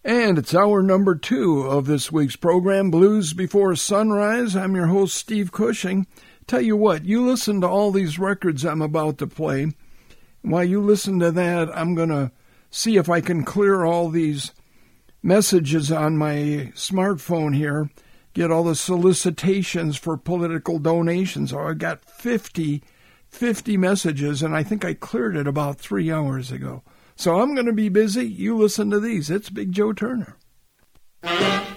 And it's hour number 2 of this week's program, Blues Before Sunrise. I'm your host, Steve Cushing. Tell you what, you listen to all these records I'm about to play. While you listen to that, I'm going to see if I can clear all these messages on my smartphone here, get all the solicitations for political donations. Oh, I got 50 messages, and I think I cleared it about 3 hours ago. So I'm going to be busy. You listen to these. It's Big Joe Turner. When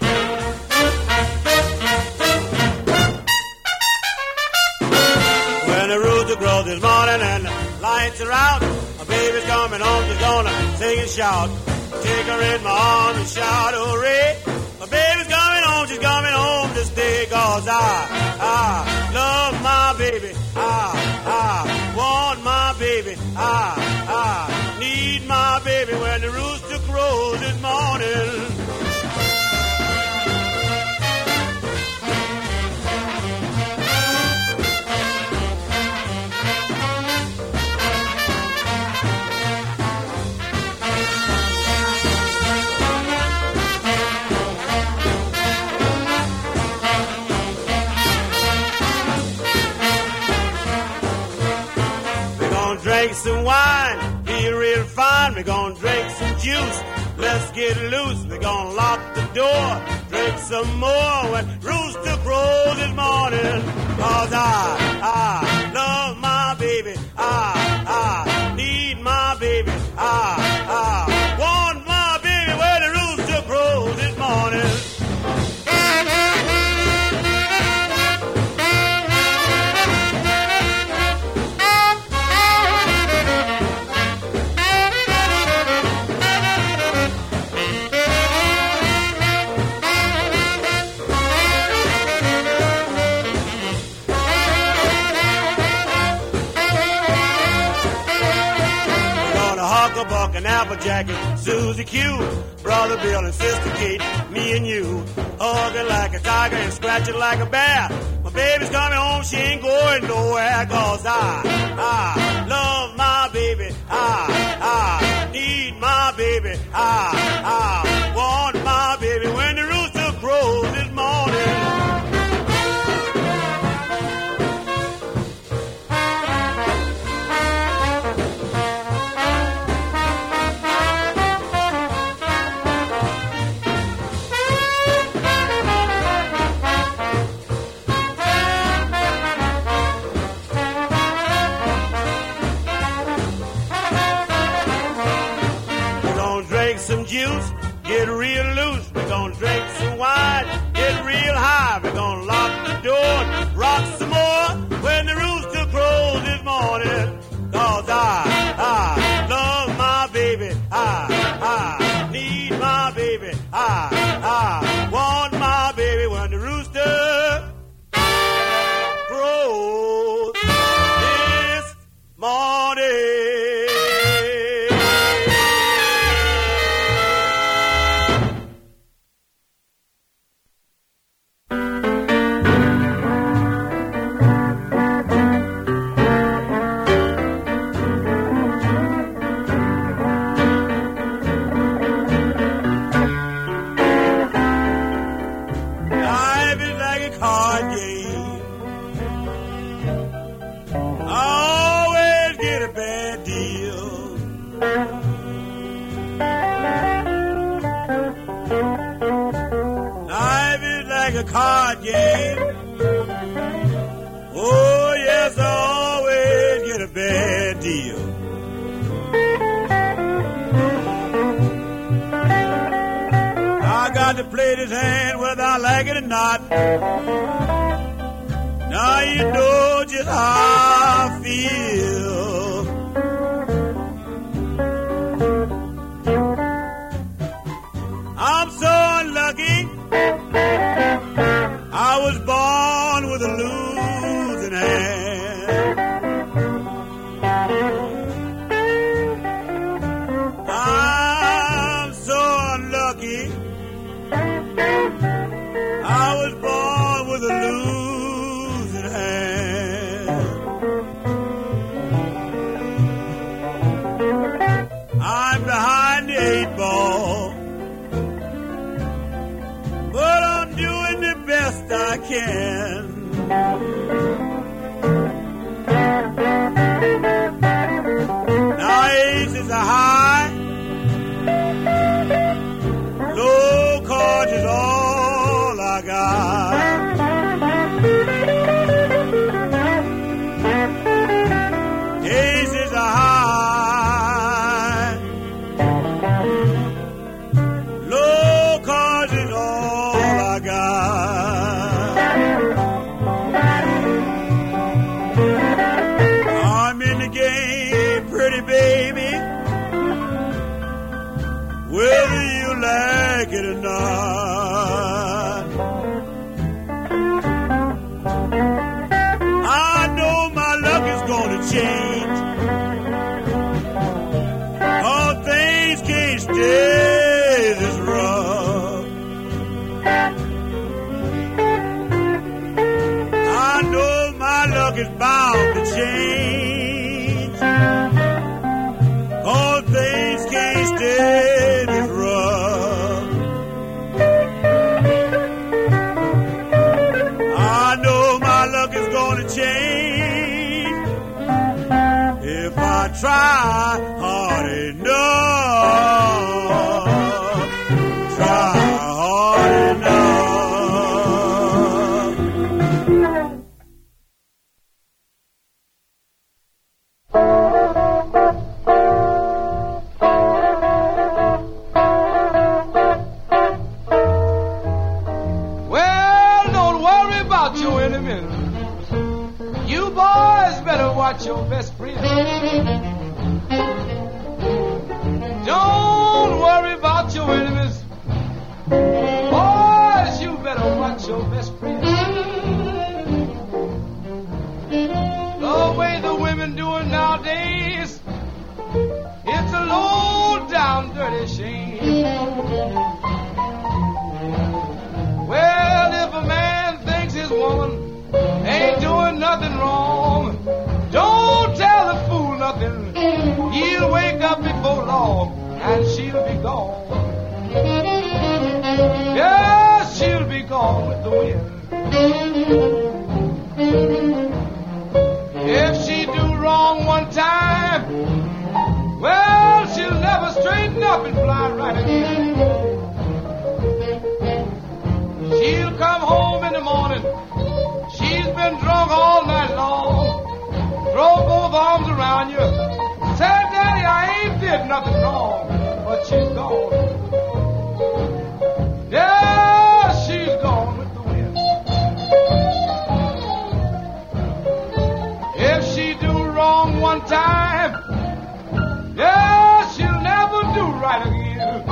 the rooster crows this morning and the lights are out, my baby's coming home, she's gonna sing and shout. Take her in my arms and shout, hooray. My baby's coming home, she's coming home to stay, 'cause I love my baby. I want my baby. I need my baby when the rooster crows this morning. Drink some wine, be real fine. We're gonna drink some juice, let's get loose. We're gonna lock the door, drink some more when rooster crows this morning. 'Cause I love my baby, I need my baby, I want my baby when the rooster crows this morning. Buck and Applejack and Susie Q, Brother Bill and Sister Kate, me and you, hugging like a tiger and scratching like a bear. My baby's coming home, she ain't going nowhere. 'Cause I love my baby, I need my baby, I want my baby when the rooster crows this morning. Some juice, get real loose. We're gonna drink some wine, get real high. We're gonna lock the door, rock some more when the rooster crows this morning. 'Cause I love my baby, I need my baby, I want my baby when the rooster crows this morning. Card game. Oh, yes, I always get a bad deal. I got to play this hand whether I like it or not. Now you know just how I feel. I'm so unlucky. I was born with a losing hand. I'm so unlucky. I was born with a losing hand. I'm behind the 8 ball. I can. Now aces are high, low cards is all I got. Aces are high, low cards is all I got. I'm in the game, pretty baby, whether you like it or not. I know my luck is gonna change, all things can't stay this rough. I know my luck is bound to change, all things can't stay this rough. I know my luck is gonna change if I try hard enough. Try hard enough. Well, don't worry about your enemies. You boys better watch your best friend. Don't worry about your enemies. Boys, you better watch your best friend. The way the women do it nowadays, it's a low down dirty shame. Well, if a man thinks his woman ain't doing nothing wrong, don't tell the fool nothing. He'll wake up before long and she'll be gone. Yes, she'll be gone with the wind. If she do wrong one time, well, she'll never straighten up and fly right again. She'll come home in the morning. She's been drunk all night long. Throw both arms around you. Say, Daddy, I ain't did nothing wrong. But she's gone. Yeah, she's gone with the wind. If she do wrong one time, yeah, she'll never do right again.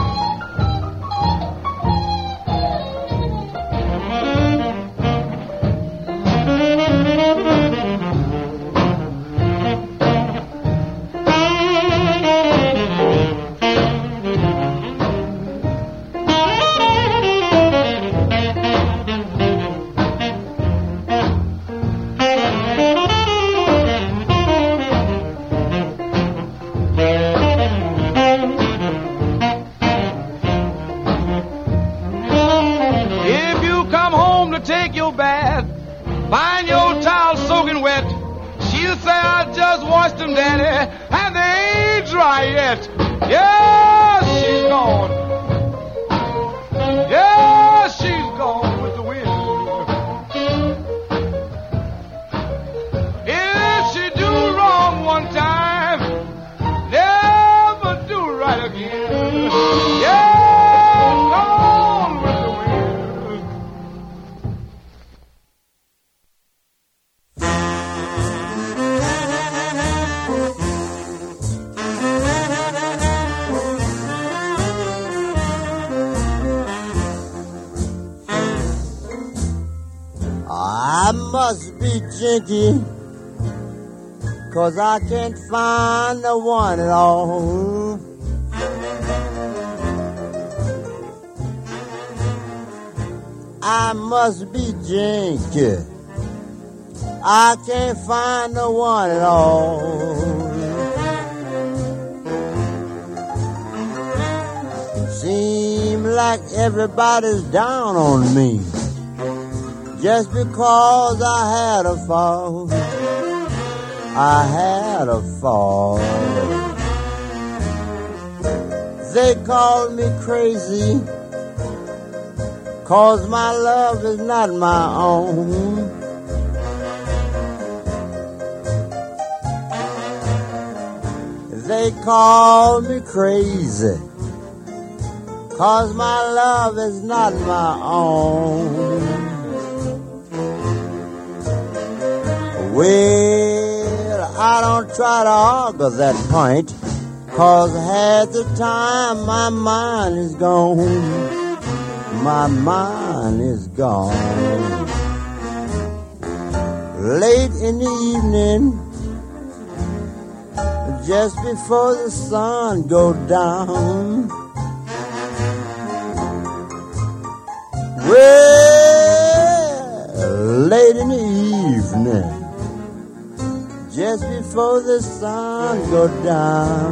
If you come home to take your bath, find your towel soaking wet, she'll say, I just washed them, Daddy, and they ain't dry yet. Yeah, she's gone. Yeah, she's gone with the wind. If she do wrong one time, never do right again. Yeah, gone with the wind. I must be jinky, 'cause I can't find the one at all. I must be jinky, I can't find the one at all. Seem like everybody's down on me. just because I had a fall. I had a fall. They called me crazy, 'cause my love is not my own. They call me crazy, 'cause my love is not my own. Well, I don't try to argue that point, 'cause half the time my mind is gone. My mind is gone. Late in the evening, just before the sun goes down, well, late in the evening, just before the sun goes down,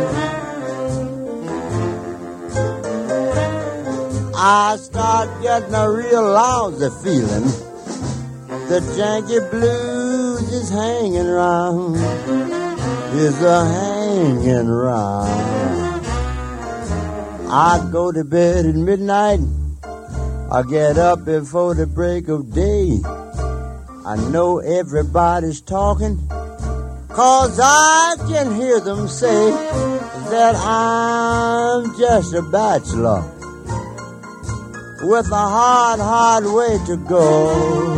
I start getting a real lousy feeling. The janky blues is hanging round, is a hanging round. I go to bed at midnight, I get up before the break of day. I know everybody's talking, 'cause I can hear them say that I'm just a bachelor with a hard, hard way to go.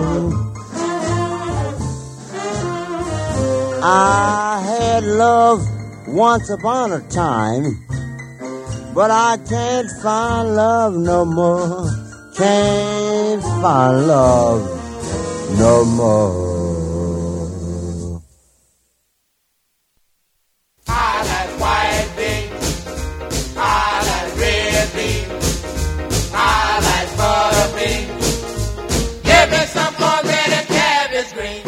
I had love once upon a time, but I can't find love no more. Can't find love no more. I like white beans, I like red beans, I like butter beans. Give me some cornbread and cabbage greens.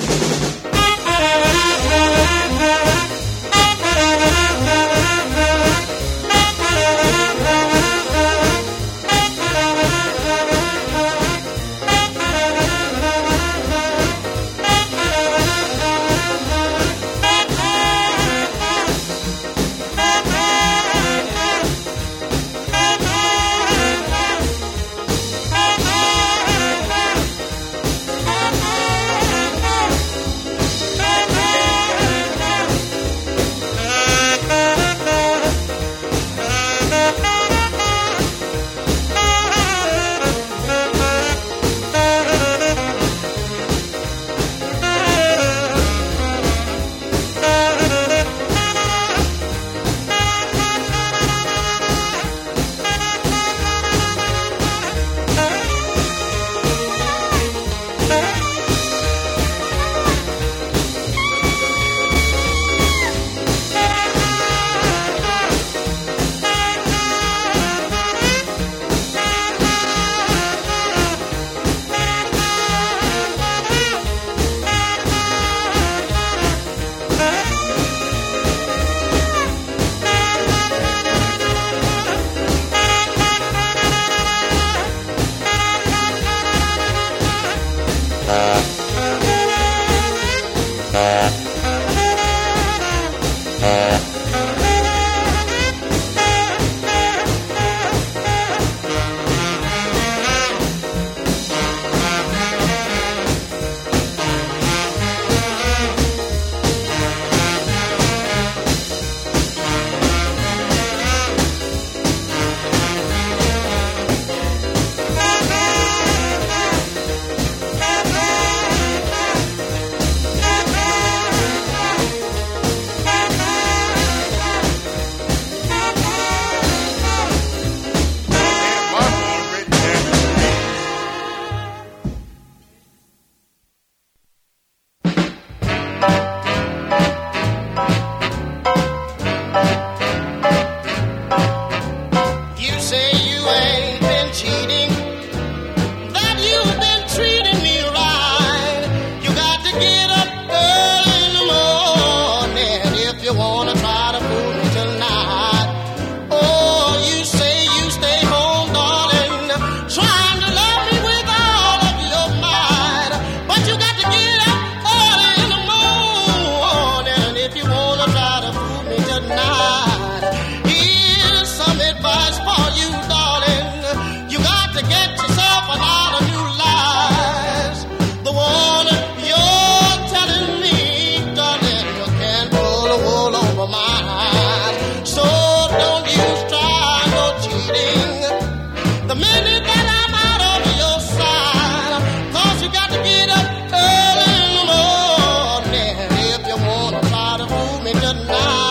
the minute that I'm out of your side. 'Cause you got to get up early in the morning if you want to try to fool me tonight.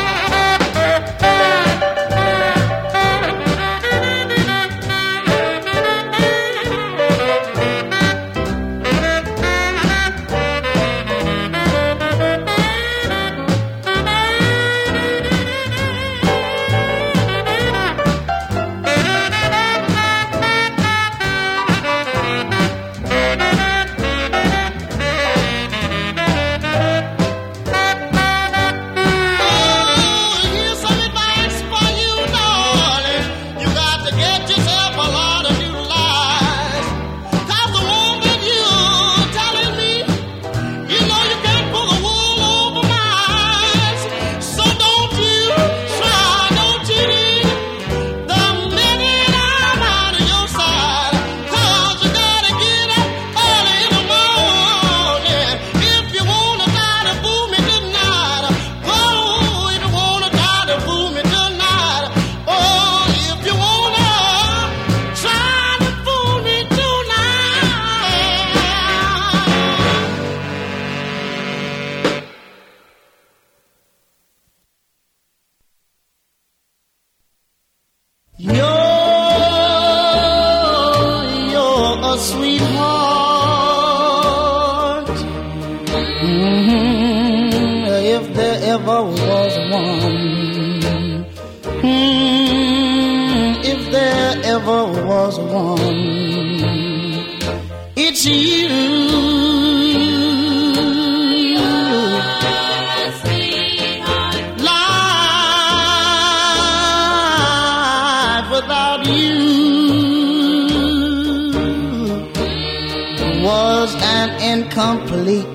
Incomplete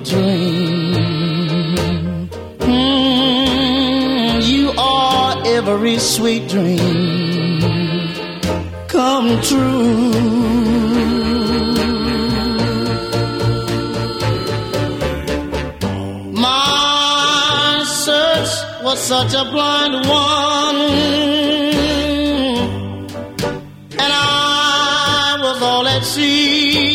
dream. You are every sweet dream come true. My search was such a blind one, and I was all at sea.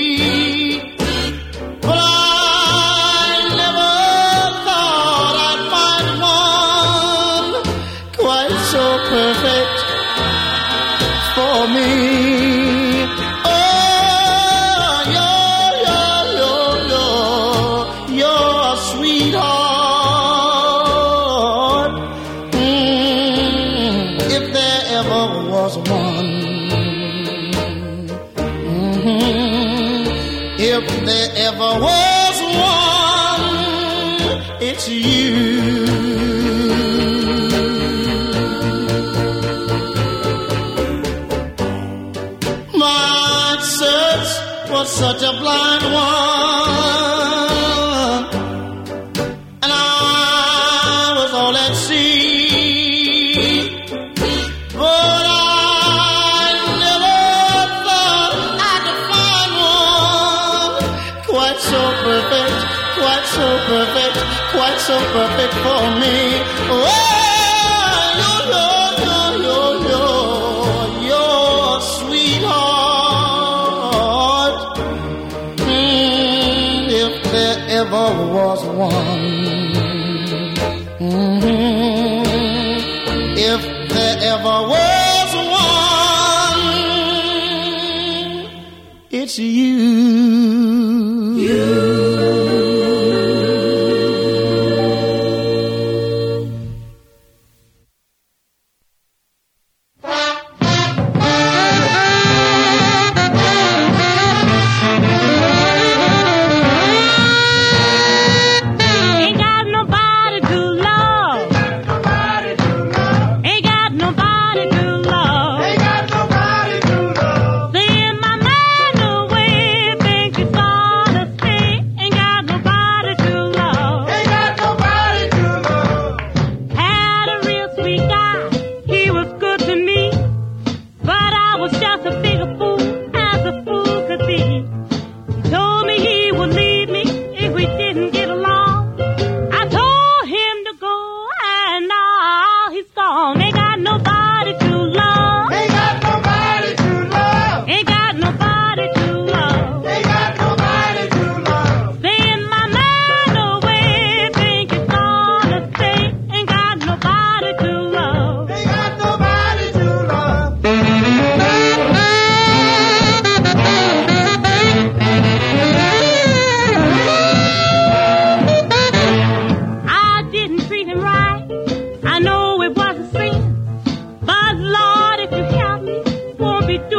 Was one, it's you. My search was such a blind one, and I was all at sea. But I never thought I could find one quite so perfect, quite so perfect, quite so perfect for me. Oh, your sweetheart. If there ever was one, if there ever was one, it's you. Away.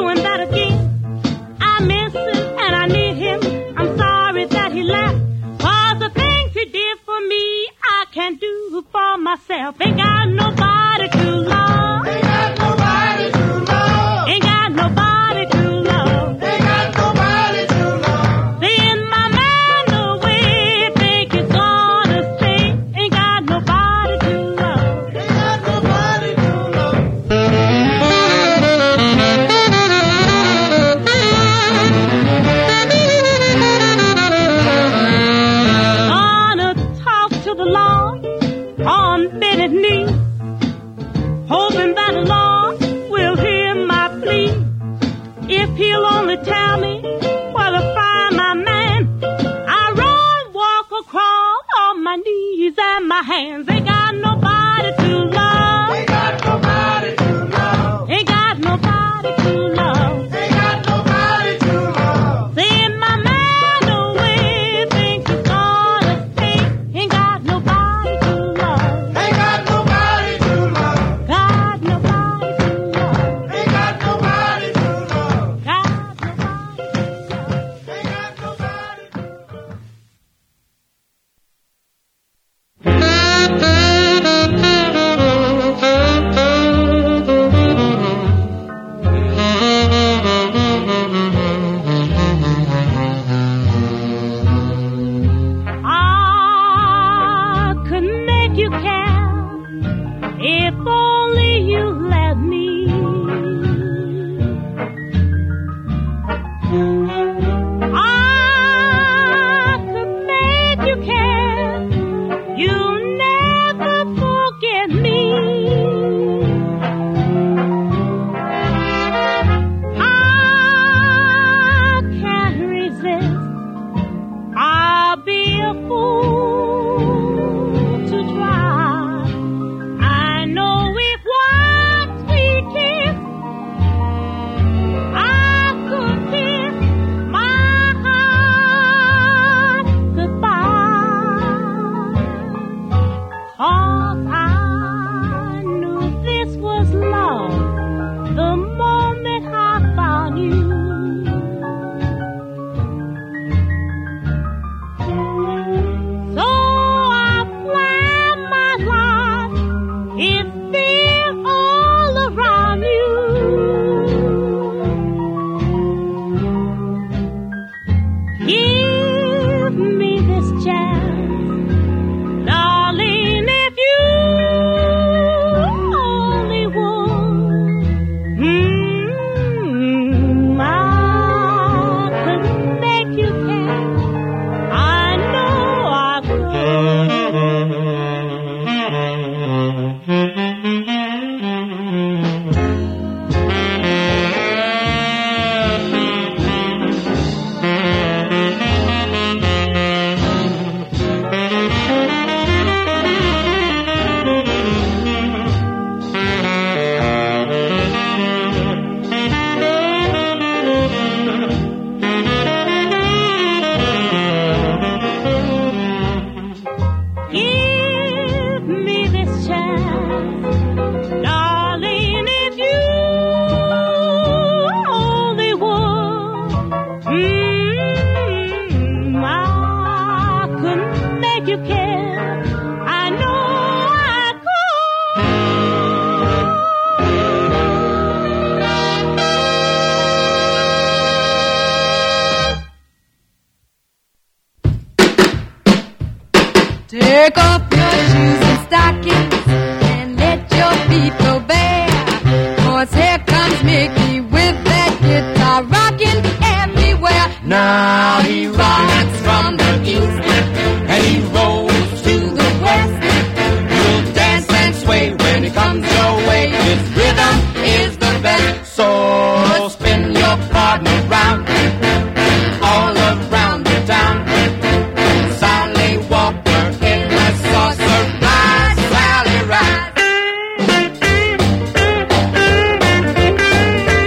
doing that again. I miss him and I need him. I'm sorry that he left. 'Cause the things he did for me, I can't do for myself. Ain't got nobody to love. Ain't got nobody to love. Ain't got nobody to love. Ain't got nobody to love. Seeing my man away, think he's gonna stay. Ain't got nobody to love. Ain't got nobody to love. Gonna talk to the Lord on bended knee, hoping that the Lord will hear my plea. If he'll only tell me where to find my man, I run, walk, or crawl on my knees and my hands. Ain't got nobody to love. Ain't got nobody to love. Ain't got nobody to love. Ain't got nobody to love. Seeing my man away, think he's gonna stay. Ain't got nobody to love. Ain't got nobody to love. Got nobody to love. Ain't got nobody to love. Got nobody to love. Ain't got nobody to love. I could make you care if only you let me. I could make you care. You'll never forget me. I can't resist. I'll be a fool to try. I know if once we kiss, I could kiss my heart goodbye. 'Cause I knew this was love the moment I found you. So I plan my life, it's been all around you. Give me this chance, darling, if you only would. I could make you care. I know I give me this chance, darling, if you only would. I couldn't make you care. I know I could. Take off your shoes and stockings and let your feet go bare. 'Cause here comes Mickey with that guitar rocking everywhere. Now he rides from the east and he rolls to the west. You'll dance and sway when he comes your way. His rhythm is the best. So spin your partner round, all around the town. Sally Walker in a saucer, ride, Sally, ride.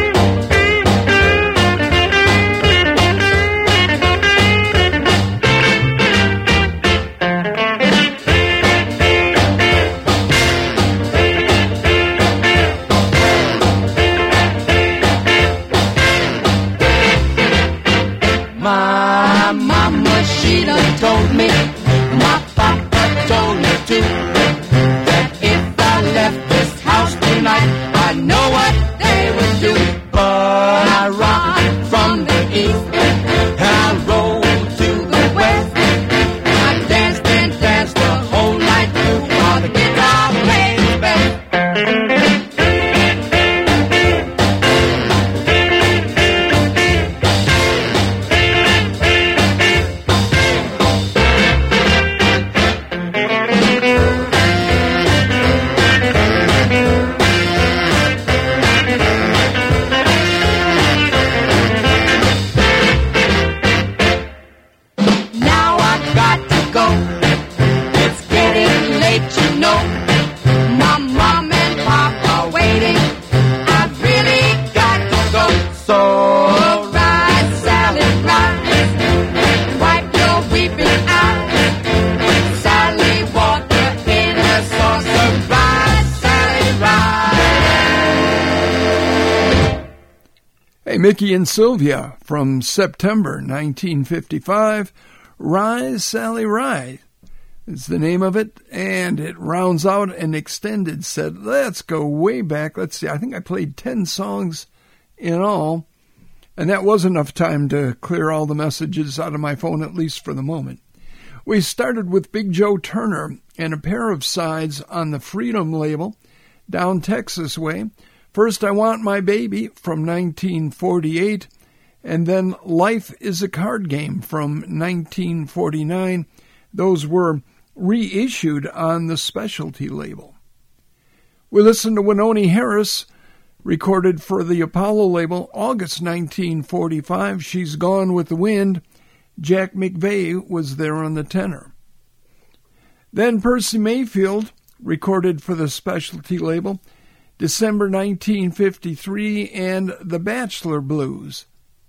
Hey, Mickey and Sylvia from September 1955. Rise, Sally, Rise is the name of it, and it rounds out an extended set. Let's go way back. Let's see, I think I played 10 songs in all, and that was enough time to clear all the messages out of my phone, at least for the moment. We started with Big Joe Turner and a pair of sides on the Freedom label, Down Texas Way. First, I Want My Baby from 1948, and then Life is a Card Game from 1949. Those were reissued on the Specialty label. We listened to Wynonie Harris, recorded for the Apollo label, August 1945, She's Gone with the Wind. Jack McVeigh was there on the tenor. Then Percy Mayfield, recorded for the Specialty label, December 1953, and The Bachelor Blues.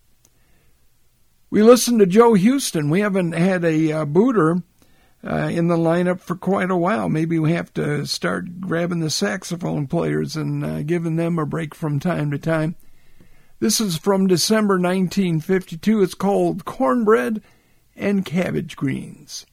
We listened to Joe Houston. We haven't had a booter in the lineup for quite a while. Maybe we have to start grabbing the saxophone players and giving them a break from time to time. This is from December 1952. It's called Cornbread and Cabbage Greens.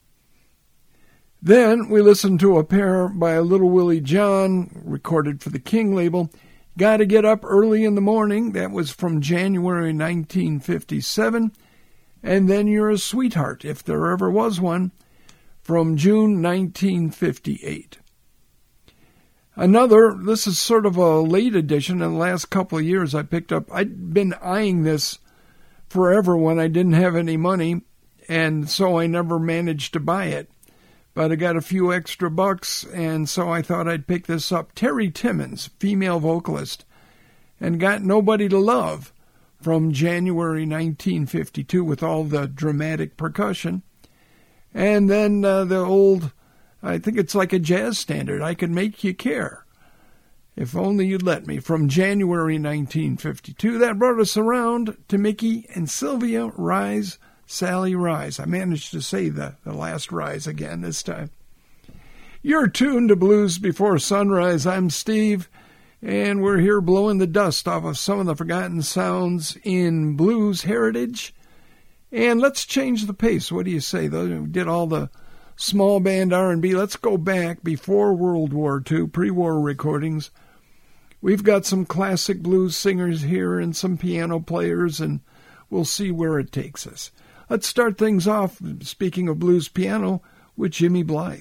Then we listened to a pair by Little Willie John, recorded for the King label, Gotta Get Up Early in the Morning. That was from January 1957. And Then You're a Sweetheart, if there ever was one, from June 1958. Another, this is sort of a late edition. In the last couple of years I picked up, I'd been eyeing this forever when I didn't have any money, and so I never managed to buy it. But I got a few extra bucks, and so I thought I'd pick this up. Terry Timmons, female vocalist, and Got Nobody to Love from January 1952 with all the dramatic percussion. And then the old, I think it's like a jazz standard, I Can Make You Care, If Only You'd Let Me, from January 1952. That brought us around to Mickey and Sylvia, Rise, Sally, Rise. I managed to say the last rise again this time. You're tuned to Blues Before Sunrise. I'm Steve, and we're here blowing the dust off of some of the forgotten sounds in blues heritage. And let's change the pace. What do you say? We did all the small band R&B. Let's go back before World War II, pre-war recordings. We've got some classic blues singers here and some piano players, and we'll see where it takes us. Let's start things off, speaking of blues piano, with Jimmy Blythe.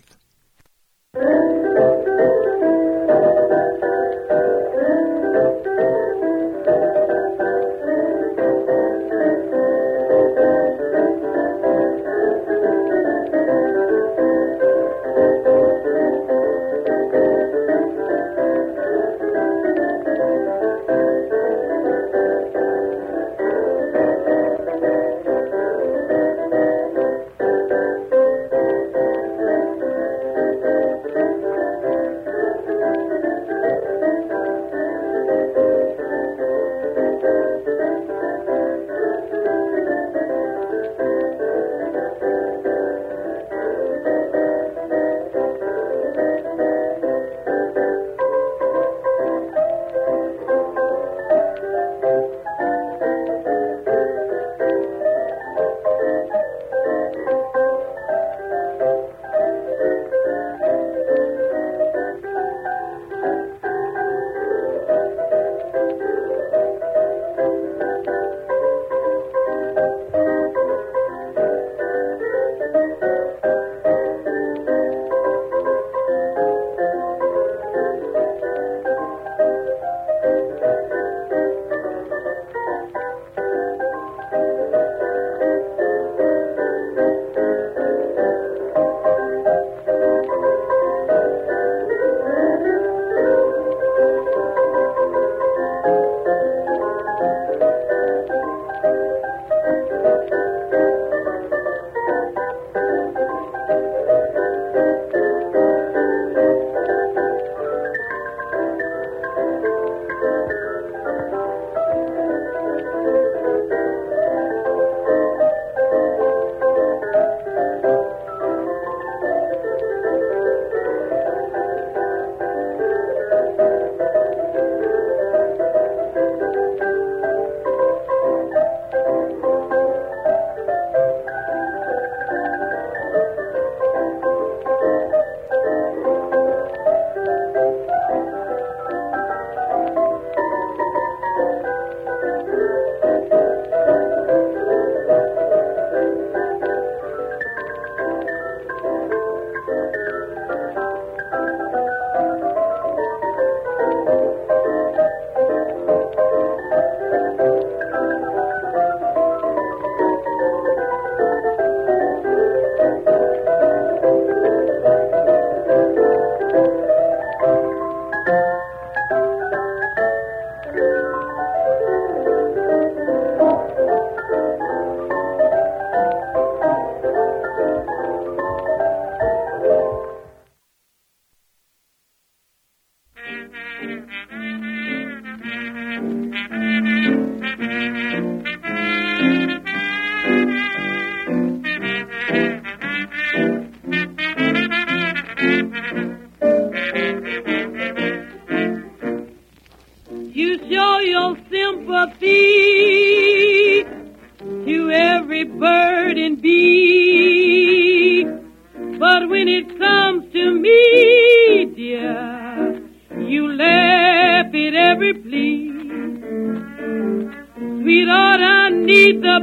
sympathy to every bird and bee. But when it comes to me, dear, you laugh at every plea. Sweetheart, I need the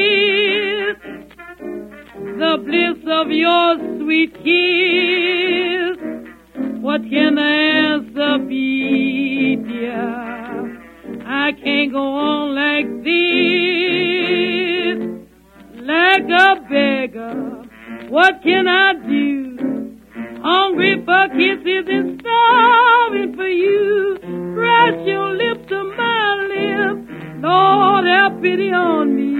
bliss of your sweet kiss. What can the answer be, dear? I can't go on like this, like a beggar. What can I do? Hungry for kisses and starving for you. Press your lips to my lips, Lord, have pity on me.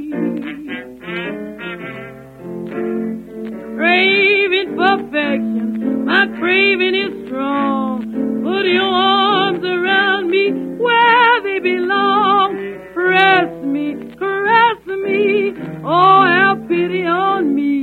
Craving perfection, my craving is strong. Put your arms around me where they belong. Press me, caress me, oh, have pity on me.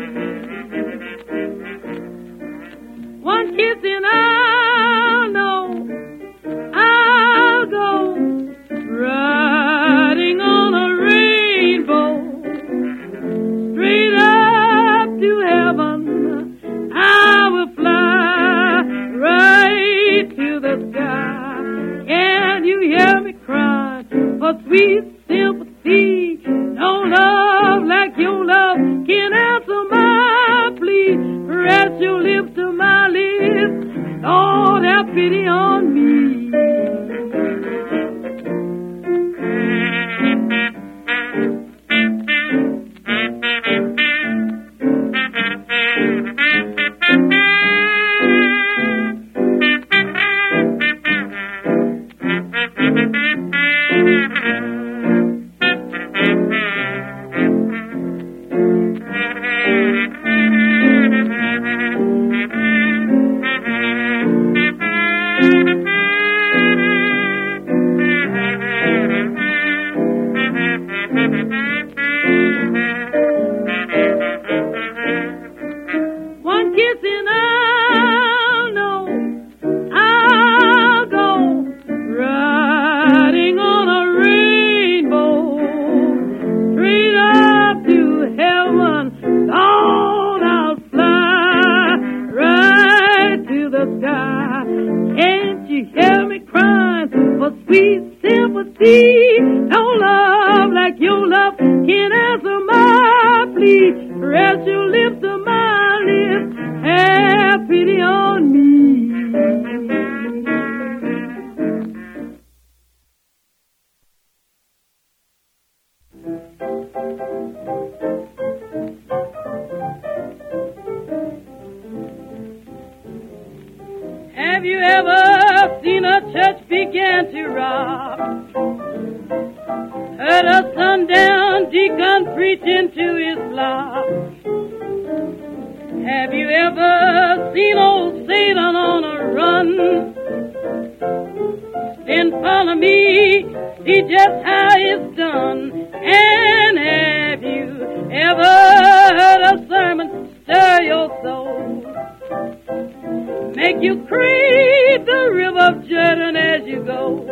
One kiss and I'll know, I'll go riding on a rainbow, straight up to heaven. I will fly right to the sky. Can you hear me cry for sweet sympathy? No love like your love can answer my plea. Press your lips to my lips, Lord, have pity on me. Have you ever seen a church begin to rock? Heard a sundown deacon preaching to his flock? Have you ever seen old Satan on a run? Then follow me, see just how it's done. And have you ever heard a sermon stir your soul? Make you crave the river of Jordan as you go.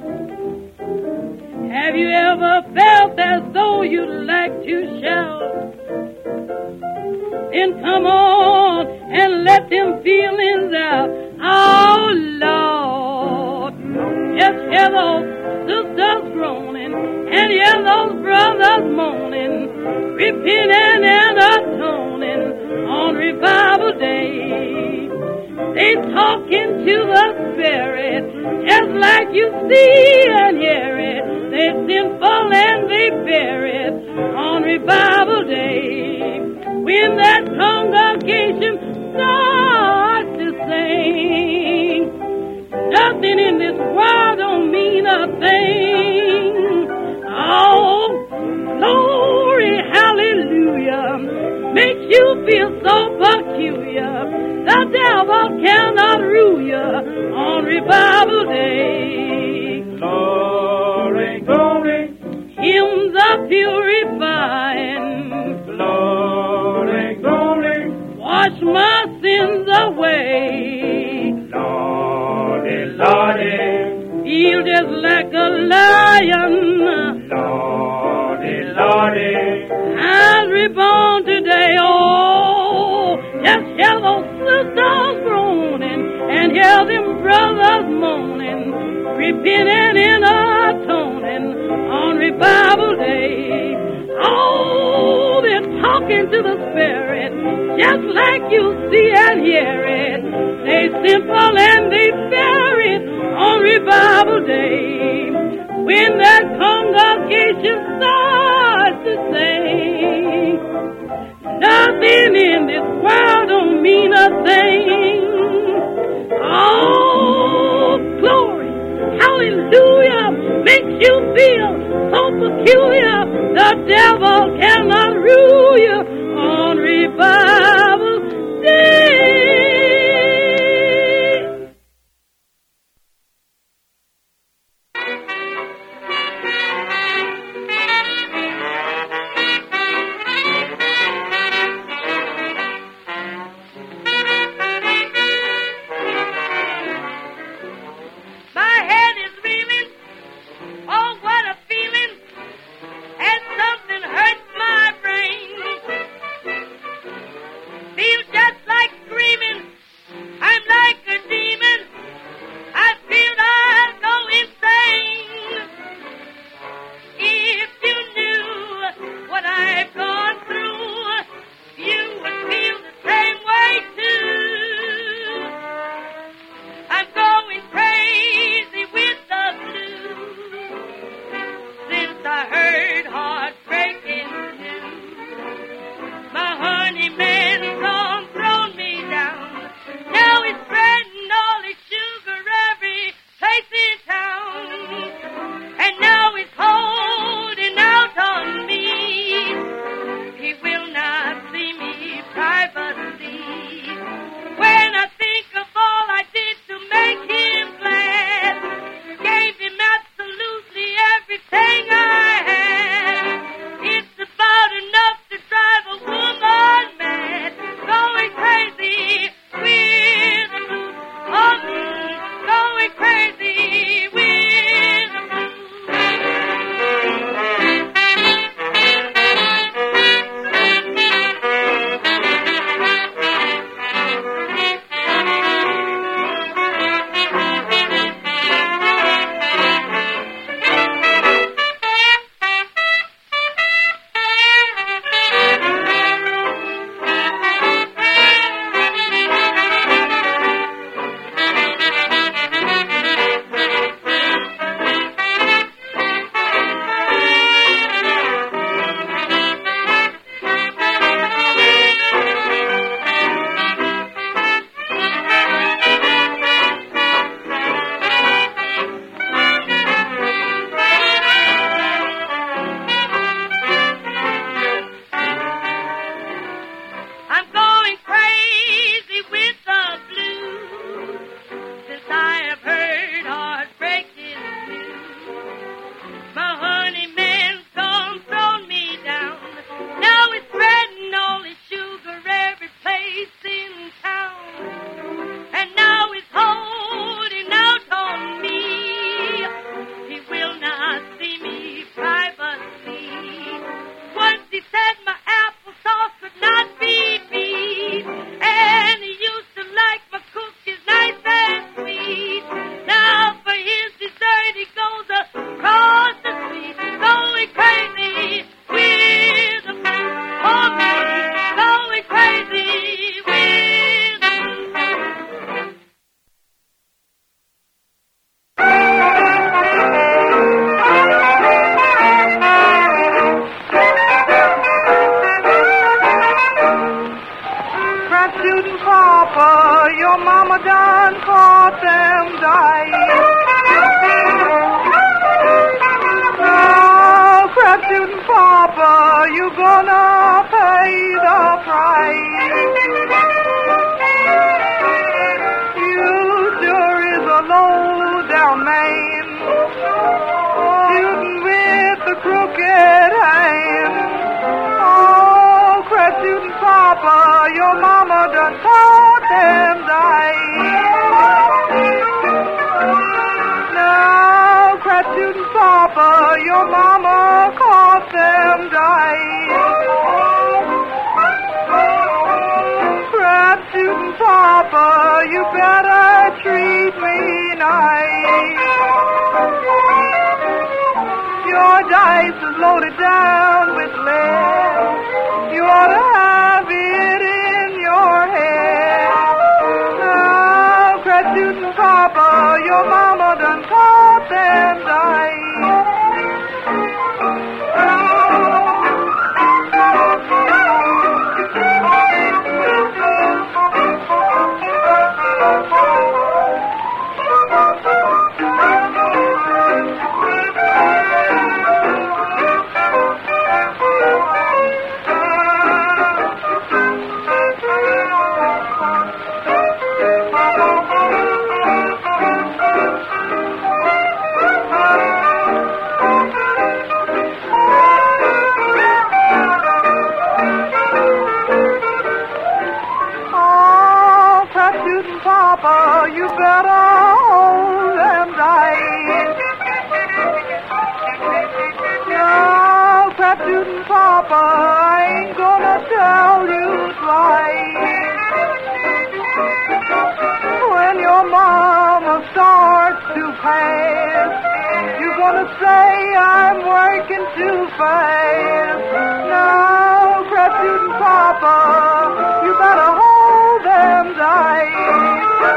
Have you ever felt as though you'd like to shout? Then come on and let them feelings out. Oh Lord, just hear those sisters groaning and hear those brothers moaning, repenting and atoning on revival day. They talking to the Spirit, just like you see and hear it. They sinful and they bear it on revival day. When that congregation starts to sing, nothing in this world don't mean a thing. Oh, glory, hallelujah, makes you feel so peculiar. The devil cannot rule you on revival day. Glory, glory, Hymns are purifying. glory, glory, Wash my sins away. Lordy, Lordy, Feel just like a the lion. Lordy, Lordy, And reborn today. Oh, just hear those sisters groaning and hear them brothers moaning, repenting and atoning on revival day. Oh, they're talking to the Spirit just like you see and hear it. They simple and they bear it on revival day. When that congregation starts to sing, nothing in this world don't mean a thing. Oh, glory, hallelujah, makes you feel so peculiar. The devil cannot rule you on revival day. die. Your dice is loaded down with lead. You ought to have it in your head. Now, Crestootin' Papa, your mama done caught them dice. Papa, you better hold them tight. Now, Crestootin' Papa, I ain't gonna tell you twice. When your mama starts to pass, you're gonna say I'm working too fast. Now, Crestootin' Papa, you better hold them tight.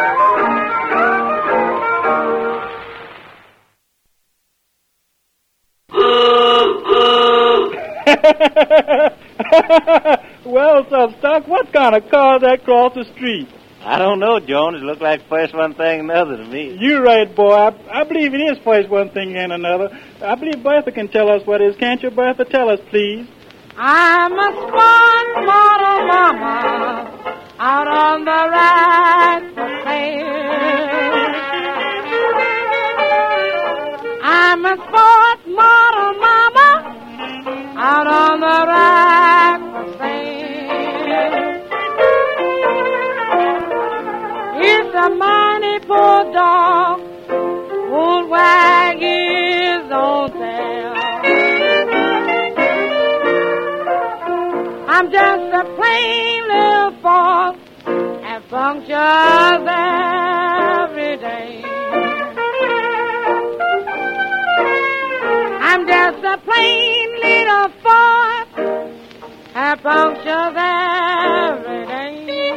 Well, Substock, what kind of car is that across the street? I don't know, Jones. It looked like first one thing another to me. You're right, boy. I believe it is first one thing and another. I believe Bertha can tell us what it is. Can't you, Bertha? Tell us, please. I'm a sport model mama out on the rack for sale. I'm a sport model mama out on the rack for sale. It's a mighty poor dog whose wag is on sale. I'm just a plain little fox and functions every day. I'm just a plain little fox and functions every day.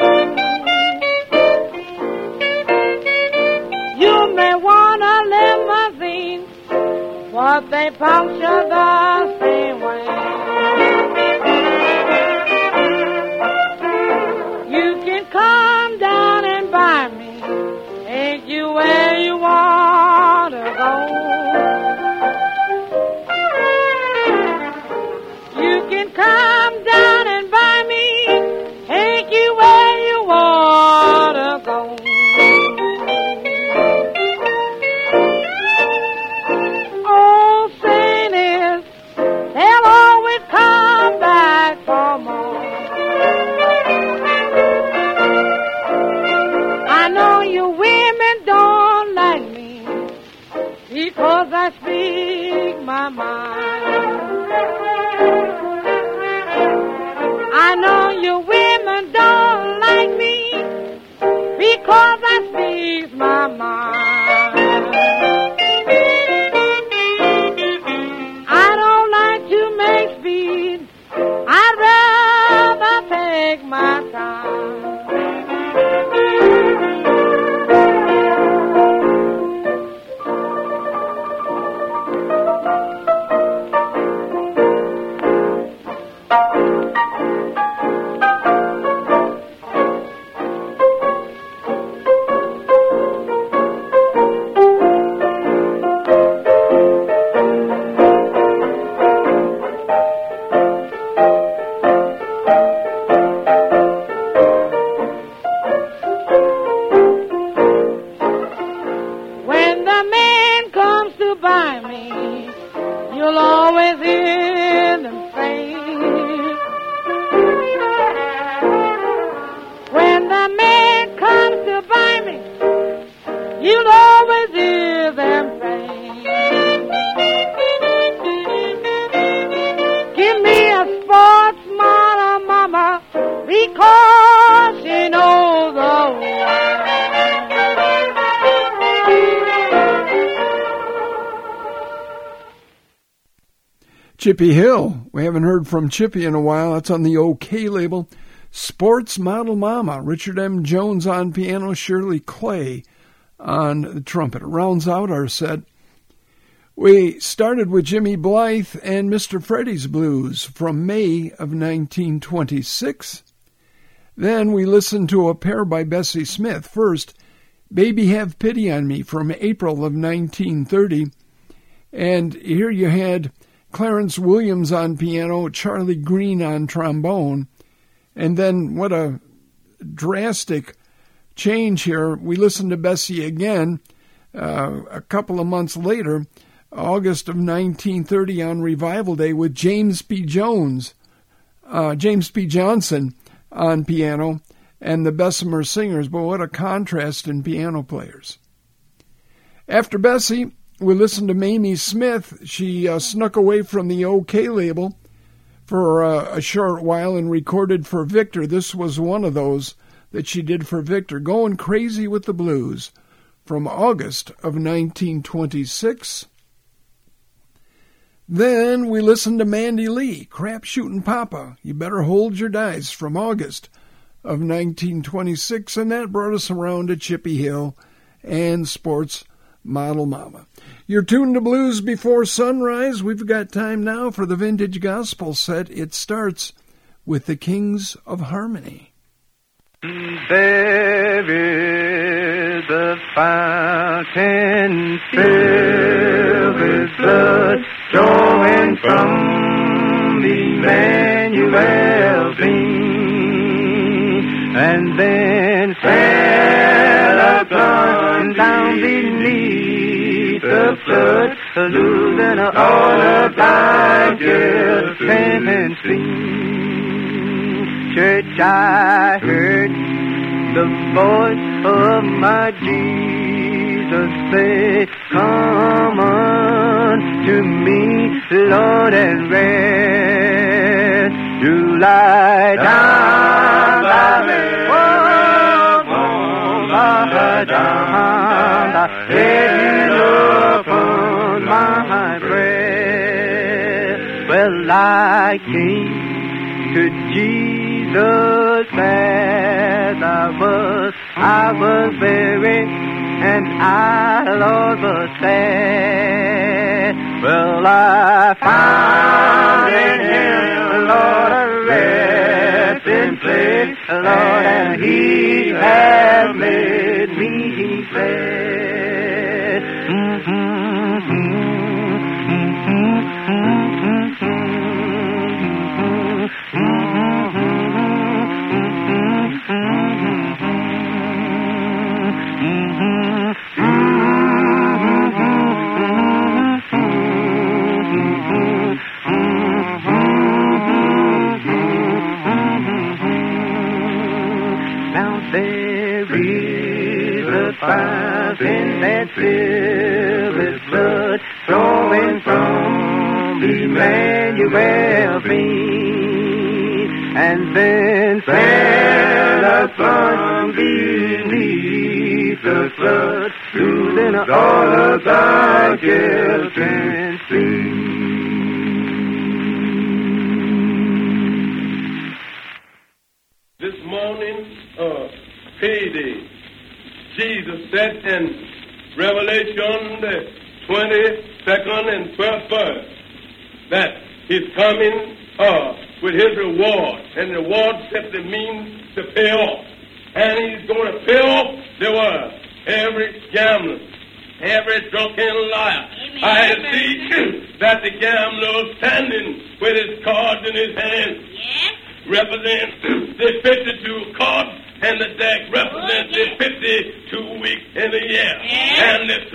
You may want a limousine, but they puncture the same way. Come down and buy me, take you where you want to go. You can come down and buy me, take you where you want to go. Oh, Saint is, they'll always come back for more. You women don't like me because I speak my mind. I know you women don't like me because I speak my mind. I don't like to make speed. I'd rather take my time. Because she knows the way. Chippy Hill. We haven't heard from Chippy in a while. That's on the OK label. Sports Model Mama. Richard M. Jones on piano. Shirley Clay on the trumpet. It rounds out our set. We started with Jimmy Blythe and Mr. Freddie's Blues from May of 1926. Then we listened to a pair by Bessie Smith. First, Baby Have Pity on Me from April of 1930. And here you had Clarence Williams on piano, Charlie Green on trombone. And then what a drastic change here. We listened to Bessie again a couple of months later, August of 1930 on Revival Day with James P. Johnson on piano and the Bessemer Singers. But what a contrast in piano players. After Bessie, we listened to Mamie Smith. She snuck away from the OK label for a short while and recorded for Victor. This was one of those that she did for Victor, Going Crazy with the Blues, from August of 1926. Then we listened to Mandy Lee, Crap Shootin' Papa, You Better Hold Your Dice, from August of 1926, and that brought us around to Chippy Hill and Sports Model Mama. You're tuned to Blues Before Sunrise. We've got time now for the Vintage Gospel set. It starts with the Kings of Harmony. There is a fountain filled with blood flowing from Emmanuel's vein, and then fell upon down beneath the flood, losing all of thy guilt and sin. Church, I heard the voice of my Jesus say, Come unto me, Lord, and rest. You lie down by me, lie down, thy head upon my breast. Well, I came to Jesus as I was weary, and I, Lord, was sad. Well, I found in Him, Lord, a resting place, Lord, and He has made me glad. Fountain that filled with blood flowing from Emmanuel's vein, and then fell upon beneath the flood, losing all of thy guilt and sin. This morning, payday. Jesus said in Revelation, the 22nd and 12th verse, that He's coming with His reward, and reward simply means to pay off. And He's going to pay off the world, every gambler, every drunken liar. Amen. I see that the gambler standing with his cards in his hand represents the 52 cards, and the deck represents the 52 weeks in a year. And the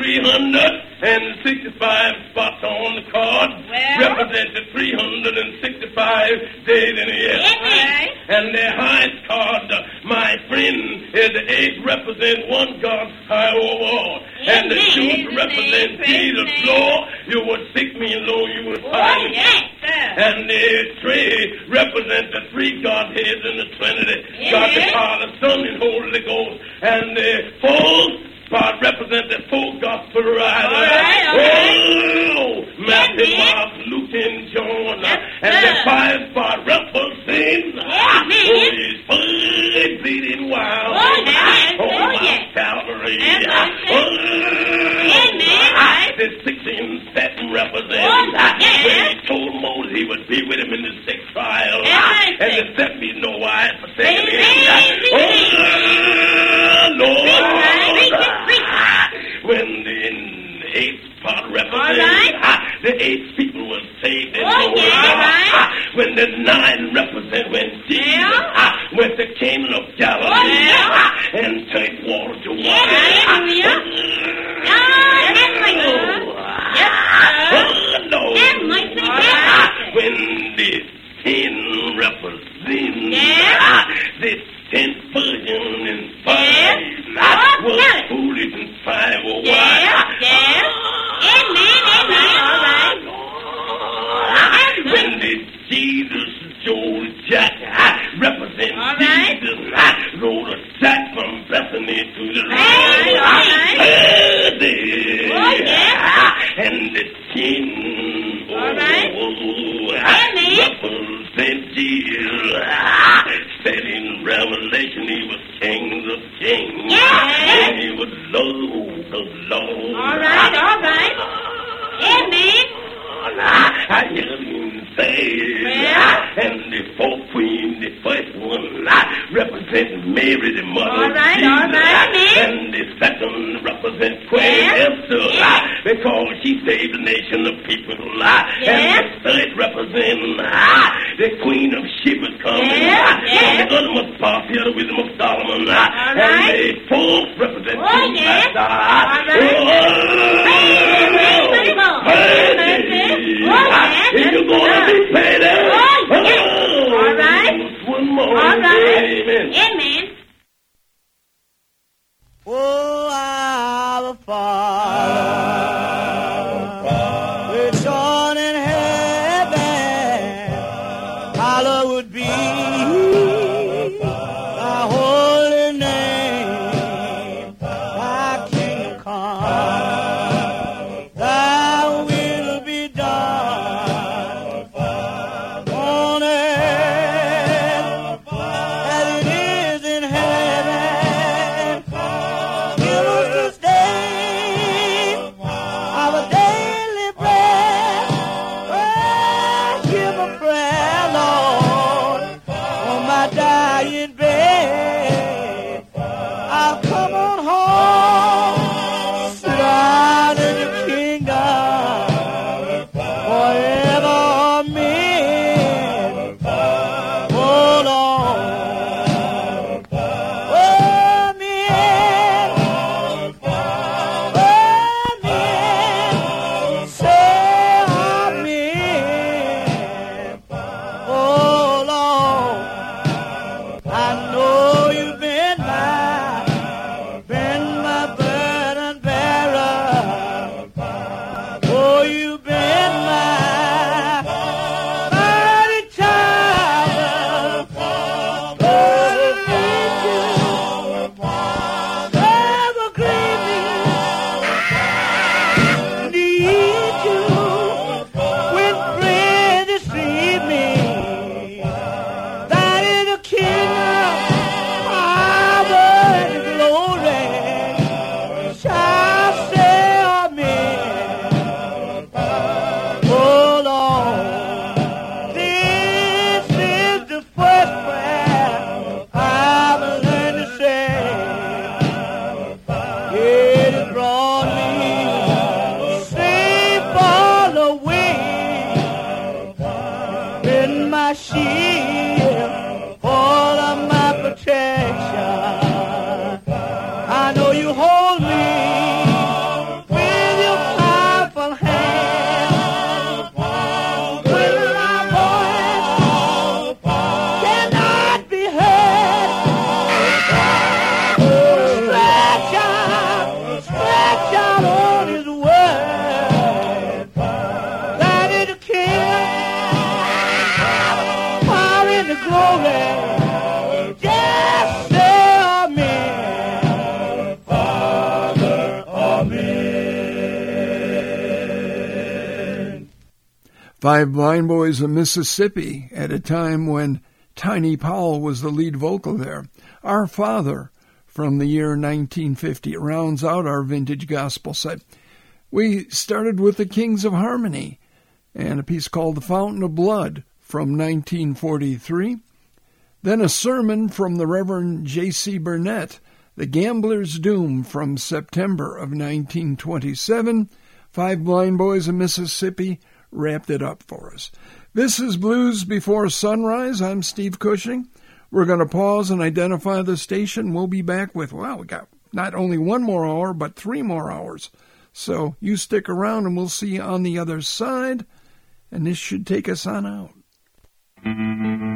365 spots on the card represent the 365 days in a year. And the highest card, my friend, is the 8 represent one God high over all. And the 2 represent Jesus, Lord, you would seek me, and Lord, you would find me. And the 3 represent the 3 Godheads in the Trinity, God the Father, Son, and Holy Ghost. And the 4th part represents the 4 gospel riders. Oh, Matthew, Mark, Luke, Mountain John, and the 5-spot represent. Oh, his foot bleeding wild. My Calvary. The 16 satin represent. When he told Moses he would be with him in the 6th trial, and the 70 no why for taking him. Lord. When the 8-spot represent, the 8 people were saved in the world. When the 9 represent when Jesus went to Canaan of Galilee and turned water to water. When the 10 represent the 10 virgin and 5 was foolish and 5 were wise. When the Jesus Joel Jack represent Jesus rode a sack from Bethany to the and the 10 represent Jesus. Said in Revelation he was King of Kings. And he was Lord of Lords. All right. Amen. I hear him say, and the 4th queen, the first one, represents Mary, the mother of Jesus. And the 2nd represents Queen Esther, because she saved the nation of people. And the 3rd represents the Queen of Sheba coming. And the other was Parthia, the wisdom of Solomon. And the 4th represents King If you're going to be paid out. All right. One more. All right. Amen. Oh, our Father, which art in heaven, hallowed be thy holy name. Thy kingdom come, thy will be done on earth as it is in heaven. Give us this day our daily bread. Give a prayer, Lord, on my dying bed. I'll come on home, sit down in the kingdom forever. Amen. Oh, Lord. Amen. Say amen. Oh, Lord. I know you've been my burden bearer. Oh, you've been my mighty child. Burden never grieve me. Need you when friends deceive me. That is the kingdom, power and glory. Shall say amen. Oh, Lord, this is the first prayer I've learned to say. It has brought me safe all the way. Been my shield, all of my protection. I know you hold me with your powerful hand. When my voice cannot be heard, stretch out on his word. That is the kingdom, power Five Blind Boys of Mississippi at a time when Tiny Powell was the lead vocal there. Our Father from the year 1950 rounds out our vintage gospel set. We started with the Kings of Harmony and a piece called The Fountain of Blood from 1943. Then a sermon from the Reverend J.C. Burnett, The Gambler's Doom from September of 1927. Five Blind Boys of Mississippi wrapped it up for us. This is Blues Before Sunrise. I'm Steve Cushing. We're going to pause and identify the station. We'll be back with, well, we got not only one more hour, but 3 more hours. So you stick around and we'll see you on the other side. And this should take us on out.